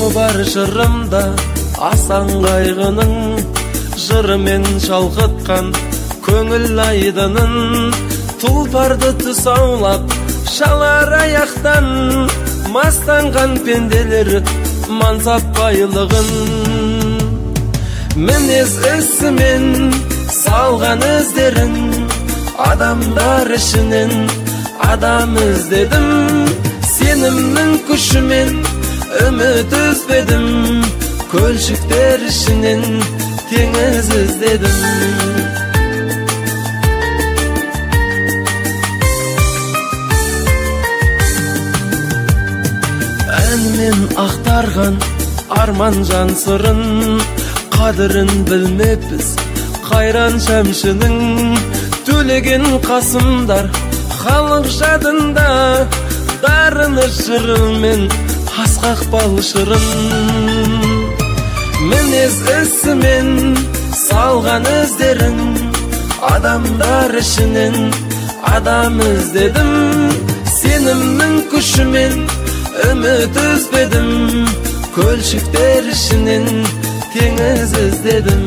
бар жырымда асан қайғының, жырымен шалқытқан көңіл айдынын, тұлпарды тұсаулап шалар аяқтан мастанған пенделер мансап байлығын. Мінез ісімен салған іздерін, адамдар ішінен адам іздедім. Сенімнің күшімен үміт үзбедім, көлшіктер ішінен теңіз іздедім. Әнмен ақтарған арман жан сырын, қадірін білмеппіз қайран шәмшінің. Төлеген қасымдар халық жадында, дарыны жырымен асқақ балшырын. Мінез ісімен салған іздерін, адамдар ішінен адам іздедім. Сенімнің күшімен үміт үзбедім, көлшіктер ішінен теңіз іздедім.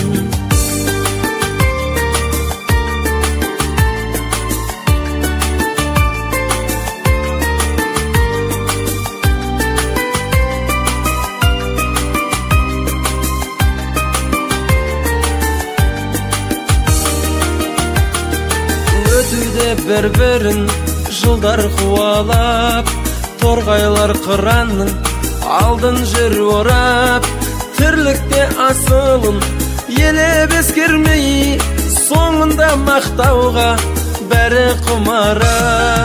Өтуде бір-бірін жылдар қуалап, торғайлар қыранның алдын жүр орап. Тірлікте асылын елеп ескермей, соңында мақтауға бәрі құмара.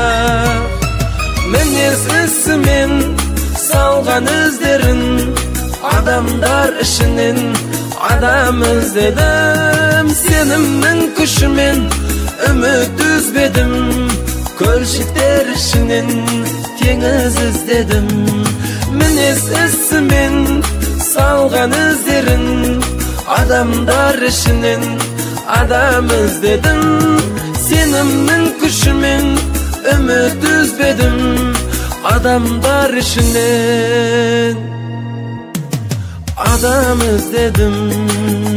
Мінез ісімен салған іздерін, адамдар ішінен адам іздедім. Сенімнің күшімен үміт үзбедім, көлшіктер ішінен теңіз іздедім. Мінез ісімен салған іздерін, адамдар ішінен адам іздедім. Сенімнің күшімен үміт үзбедім, адамдар ішінен адам іздедім.